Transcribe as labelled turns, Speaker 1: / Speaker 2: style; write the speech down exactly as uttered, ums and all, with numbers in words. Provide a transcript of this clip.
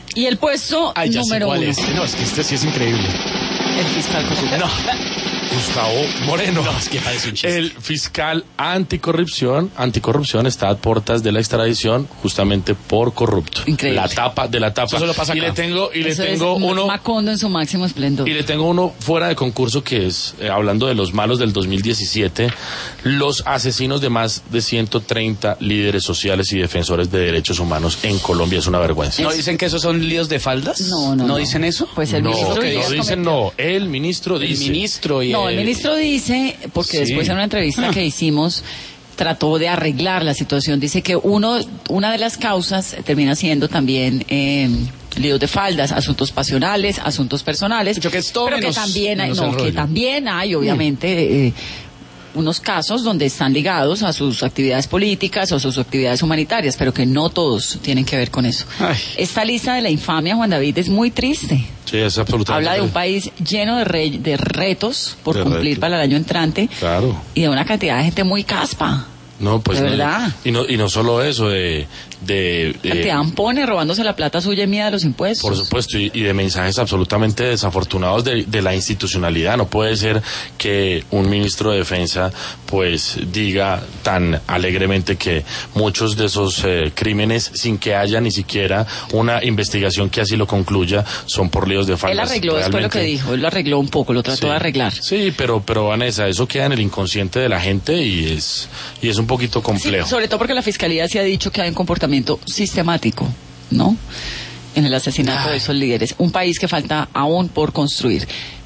Speaker 1: Y el puesto
Speaker 2: Ay, ya sé
Speaker 1: número
Speaker 2: cuál
Speaker 1: uno.
Speaker 2: es. No, es que este sí es increíble.
Speaker 1: El fiscal corrupto.
Speaker 2: No.
Speaker 3: Gustavo Moreno.
Speaker 2: No, es que parece un chiste.
Speaker 3: El fiscal anticorrupción, anticorrupción está a puertas de la extradición justamente por corrupto.
Speaker 1: Increíble.
Speaker 3: La tapa de la tapa.
Speaker 2: Eso solo pasa
Speaker 3: y
Speaker 2: acá.
Speaker 3: le tengo y le
Speaker 1: Eso
Speaker 3: tengo
Speaker 1: es
Speaker 3: uno
Speaker 1: Macondo en su máximo esplendor.
Speaker 3: y le tengo uno fuera de concurso que es eh, hablando de los malos del dos mil diecisiete, los asesinos de más de ciento treinta líderes sociales y defensores de derechos humanos en Colombia. Es una vergüenza.
Speaker 2: ¿No dicen que esos son líos de faldas?
Speaker 1: No, no,
Speaker 2: ¿No
Speaker 1: no.
Speaker 2: dicen eso?
Speaker 1: Pues el
Speaker 3: no,
Speaker 1: ministro
Speaker 3: no
Speaker 1: Díaz
Speaker 3: dicen no, el ministro
Speaker 2: El
Speaker 3: dice.
Speaker 2: ministro y
Speaker 1: No, el ministro dice, porque
Speaker 2: Sí.
Speaker 1: después en una entrevista que hicimos trató de arreglar la situación. Dice que uno, una de las causas termina siendo también eh, líos de faldas, asuntos pasionales, asuntos personales.
Speaker 2: Yo que es todo
Speaker 1: pero
Speaker 2: menos-
Speaker 1: que también hay,
Speaker 2: menos
Speaker 1: no,
Speaker 2: el
Speaker 1: que
Speaker 2: rollo.
Speaker 1: también hay, obviamente. Eh, unos casos donde están ligados a sus actividades políticas o a sus actividades humanitarias, pero que no todos tienen que ver con eso.
Speaker 2: Ay.
Speaker 1: Esta lista de la infamia, Juan David, es muy triste.
Speaker 3: Sí, es absolutamente.
Speaker 1: Habla de un país lleno de, re- de retos por
Speaker 3: De
Speaker 1: cumplir
Speaker 3: retos.
Speaker 1: para el año entrante
Speaker 3: Claro.
Speaker 1: y de una cantidad de gente muy caspa.
Speaker 3: No, pues
Speaker 1: De
Speaker 3: no,
Speaker 1: verdad.
Speaker 3: Y no y no solo eso de de, de
Speaker 1: Cantidad de ampones robándose la plata suya y mía de los impuestos.
Speaker 3: por supuesto, y, y de mensajes absolutamente desafortunados de, de la institucionalidad. No puede ser que un ministro de Defensa pues diga tan alegremente que muchos de esos eh, crímenes, sin que haya ni siquiera una investigación que así lo concluya, son por líos de faldas.
Speaker 1: Él arregló después lo que
Speaker 3: Realmente.
Speaker 1: dijo, él lo arregló un poco, lo trató
Speaker 3: Sí.
Speaker 1: de arreglar.
Speaker 3: Sí, pero pero Vanessa, eso queda en el inconsciente de la gente y es y es un poquito
Speaker 1: Sí,
Speaker 3: complejo.
Speaker 1: sobre todo porque la fiscalía sí ha dicho que hay un comportamiento sistemático, ¿no? En el asesinato
Speaker 2: Ay.
Speaker 1: de esos líderes. Un país que falta aún por construir.